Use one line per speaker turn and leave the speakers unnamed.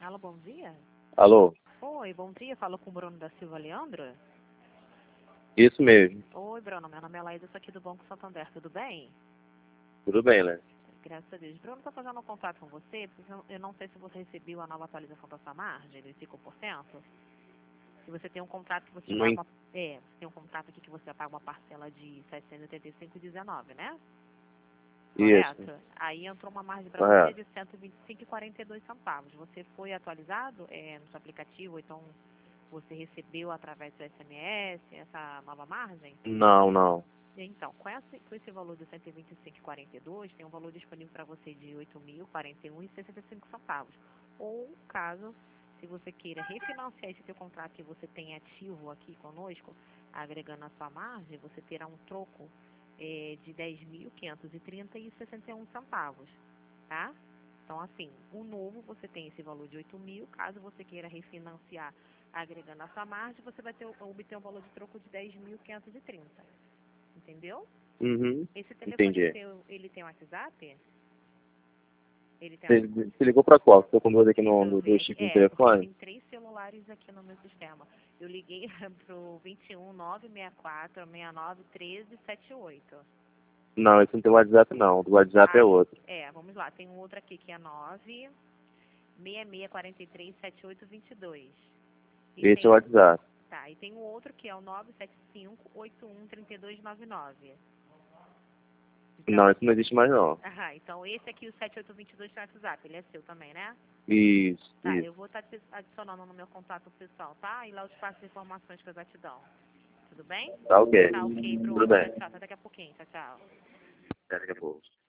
Alô, bom dia.
Alô?
Oi, bom dia. Falo com o Bruno da Silva Leandro.
Isso mesmo.
Oi, Bruno. Meu nome é Laísa, sou aqui do Banco Santander. Tudo bem?
Tudo bem, né?
Graças a Deus. Bruno, estou fazendo um contato com você, porque eu não sei se você recebeu a nova atualização da sua margem, dos 5%. Se você tem um contrato que você paga
Não,
uma... você tem um contrato aqui que você paga uma parcela de R$ 785,19, né?
isso,
Correto? Aí entrou uma margem para você
correto.
de 125,42 centavos. Você foi atualizado no seu aplicativo, ou então você recebeu através do SMS essa nova margem?
Não.
Então, com esse valor de 125,42, tem um valor disponível para você de R$ 8.041,65 centavos. Ou, caso, se você queira refinanciar esse seu contrato que você tem ativo aqui conosco, agregando a sua margem, você terá um troco de 10.530,61 centavos, tá? Então, assim, o novo você tem esse valor de 8.000, caso você queira refinanciar agregando a sua margem, você vai obter um valor de troco de 10.530. Entendeu?
Uhum,
Esse telefone
entendi.
seu, ele tem WhatsApp? Ele tem...
Você ligou pra qual? Estou com dúvida aqui
Deixa eu
no
ver
do
aqui.
chip no
Porque
telefone?
tem 3 celulares aqui no meu sistema. Eu liguei pro 21 964 69 13 78.
Não, esse não tem WhatsApp não. O do WhatsApp é
Aí,
outro.
vamos lá. Tem um outro aqui que é 9 6643 7822. E
Esse é o
tem,
WhatsApp.
tá, e tem um outro que é o 975 81 3299.
Não,
Então,
esse não existe mais não.
então esse aqui, o 7822 tem WhatsApp, ele é seu também, né?
Isso,
Tá,
isso.
eu vou estar te adicionando no meu contato pessoal, tá? E lá eu te passo as informações que eu já te dão. Tudo bem?
Tá ok.
Tá ok,
Tudo
Bruno. Tchau,
bem.
tchau. Até daqui a pouquinho. Tchau, tchau.
Até daqui a pouco.